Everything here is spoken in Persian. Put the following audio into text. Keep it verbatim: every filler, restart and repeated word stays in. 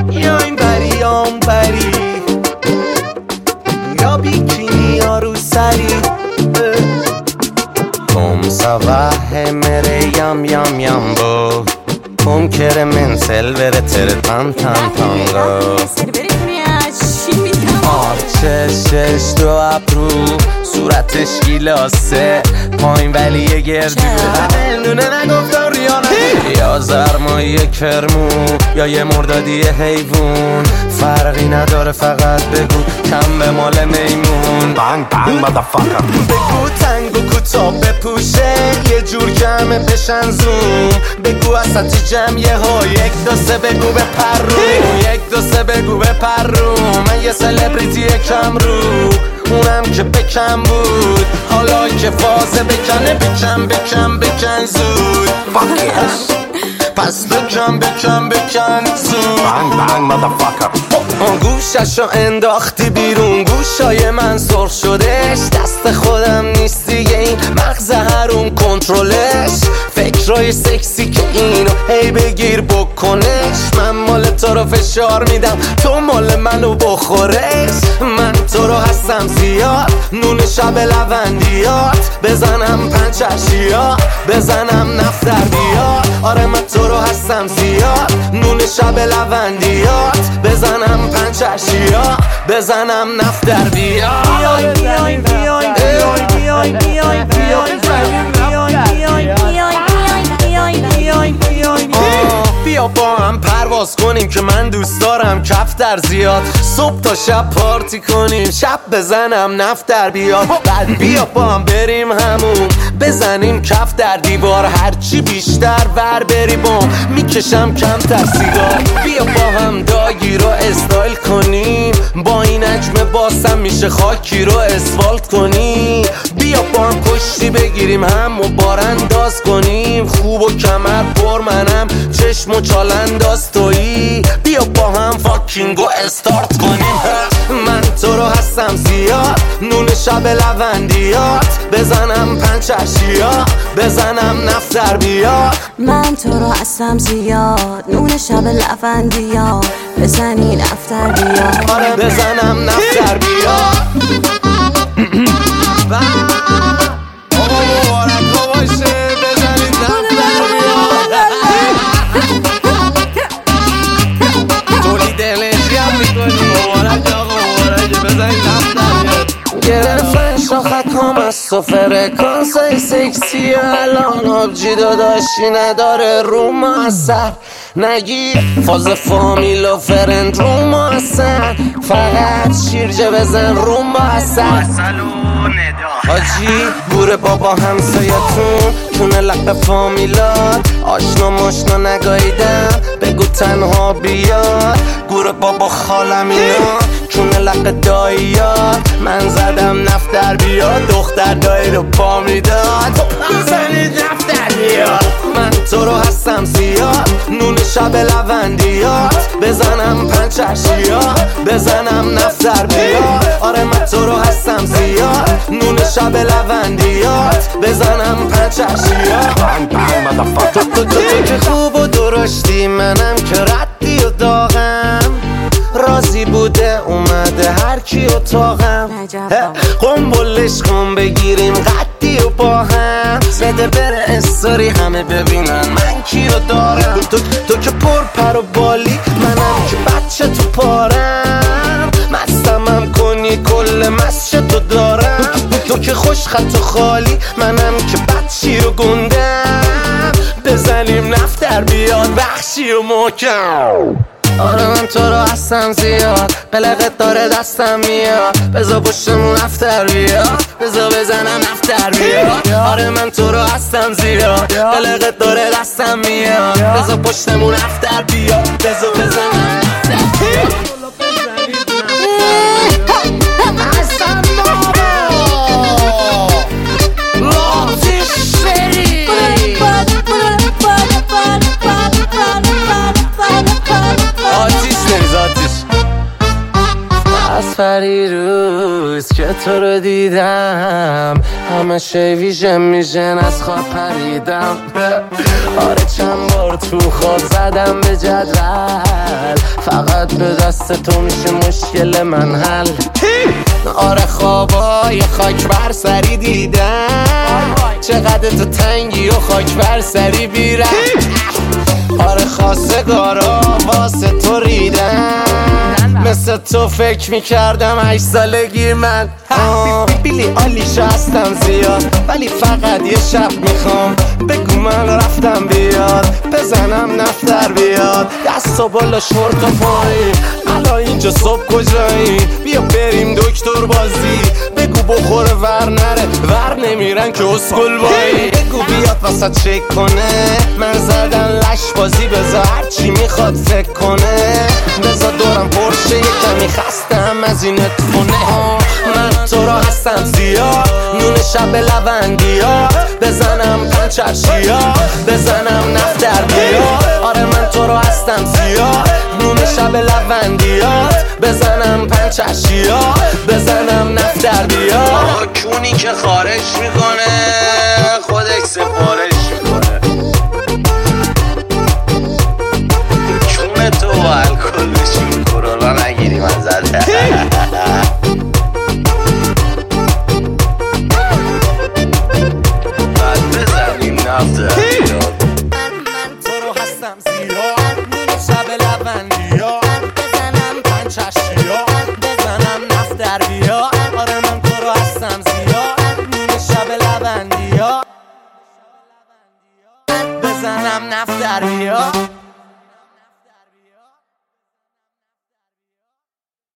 یا این بری یا اون بری، یا بیکینی یا رو سری. Kom sabah mere yam yam yambo, kom kere men selvere tere tan tan tango. آرچشش دو ابرو صورتش گیلاسه پایین ولی یه گردو نونه نگفتم ریانه یا زرمایی کرمو یا یه مردادی حیوون فرقی نداره فقط بگو کم به مال میمون بانگ بانگ مادرفاکر بگو تنگو کوتا بپوشه یه جور جمع بشن زوم بگو اساتی جمع یه ها یک دو سه بگو به پرون یک دو سه بگو به پرون من یه سلبریتی کم رو اونم که بکم بود حالا که فازه بکنه بکن بکن بکن زود پس بکن بکن بکن زود بانگ بانگ مادرفاکر گوششو انداختی بیرون گوشای من سرخ شدش دست خودم نیست دیگه این مغز هرون کنترلش فکرای سکسی که اینو هی بگیر بکنش من مال تو رو فشار میدم تو مال منو بخورش من تو رو هستم زیاد نون شب لوندیات بزنم پنچشیا بزنم نفت در بیاد آره من تو رو هستم زیاد نون شب لوندیات بزنم پنچشیا بزنم نفت در بیاد بیای بیای بیای بیای بیای بیای بیا با هم پرواز کنیم که من دوست دارم کفتر زیاد صبح تا شب پارتی کنیم شب بزنم نفت در بیاد بعد بیا با هم بریم همون بزنیم کف در دیوار هرچی بیشتر ور بری بام میکشم کمتر سیگار بیا با هم داگی رو استایل کنیم با این اجم باسم میشه خاکی رو اسفالت کنیم بیا با هم کشتی بگیریم هم و بارانداز کنیم خوب و کمر پر منم چشم و چالنداز تویی بیا با هم فاکینگو استارت کنیم من تو رو هستم زیاد نون شب لوندیات بزنم پنچشیا بزنم نفت در بیاد من تو رو هستم زیاد نون شب لوندیات بزنی نفت در بیاد آره بزنم نفت در بیاد آقا مبارکا باشه بزنید نفت در بیاد تولید انرژی هم میکنی مبارک آقا مبارک بزنید نفت در بیاد گرفتن شاخک هم از تو فرکانس های سکسی الان آبجی داداشی نداره رو ما اثر نگیر فاز فامیل و فرند رو ما اثر فقط شیرجه بزن رو ما اثر حاجی گوره بابا همسایتون تونه لق فامیلات آشنا ماشنا نگاییدم بگو تنها بیاد گوره بابا خالم اینا تونه لق داییات من زدم نفت در بیاد دختر دایی رو پا میداد بزنید نفت در بیاد من تو رو هستم زیاد نون شب لوندیات بزنم پنچشیا بزنم نفت در بیاد آره من تو رو هستم زیاد نون شب لوندیات بزنم پنچشیا بانگ بانگ مادرفاکر تو تو که خوب و درشتی منم که ردی و داغم راضی بوده اومده هر کی اتاقم قنبلش کن بگیریم قدی و با هم بده بره استوری همه ببینن من کی رو دارم تو, تو که پر پر و بالی منم که بچه تو پارم مستمم کنی کل مسش تو دارم تو که خوش خط و خالی منم که بچی رو گندم بزنیم نفت در بیاد بخشی و محکم آره من تو رو هستم زیاد قلقت داره دستم میاد بزا پشتمون نفتر بیاد بزا بزنم نفتر بیاد آره من تو رو هستم زیاد قلقت داره دستم میاد بزا پشتمون نفتر بیاد بزا بزنم نفتر بیاد فری روز روز که تو رو دیدم همه شی ویژن میژن از خواب پریدم. آره چند بار تو خواب زدم به جدول، فقط به دست تو میشه مشکل من حل. آره خوابای خاک بر سری دیدم، چقدر تو تنگی و خاک بر سری بیرم. آره خواستگارا واسه تو ریدم، مثل تو فکر میکردم هشت سالگی من. بیلی آلیش هستم زیاد، ولی فقط یه شب میخوام بگو من رفتم بیاد، بزنم نفتر بیاد. دست و بالا شورت و پایی، الان اینجا صبح کجایی؟ بیا بریم دکتر بازی، بگو بخوره ور نره، ور نمیرن که اسکل بایی. بگو بیاد واسه چک کنه، من زدن لش بازی، بذار هرچی میخواد فکر کنه. بذار دورم پرشه یه کمی خستم از این اتفونه. من تو را هستم زیاد، نون شب لوندیات، بزنم پنچرشیات، بزنم نفتر بیاد. آره من تو را هستم زیاد، نون شب لوندیات، بزنم پنچرشیات، بزنم نفتر بیاد. کونی که خارج میکنه خودش سفارش میکنه، چون تو و الکل بشیم کرونا نگیری من زده. بعد بزنیم نفته من تو رو هستم زیاد، نون شب لوندیات، بزنم پنچرشیات، بزنم نفتر بیاد. آره من تو رو هستم زیاد، نون شب لوندیات، بزنم نفتر بیاد.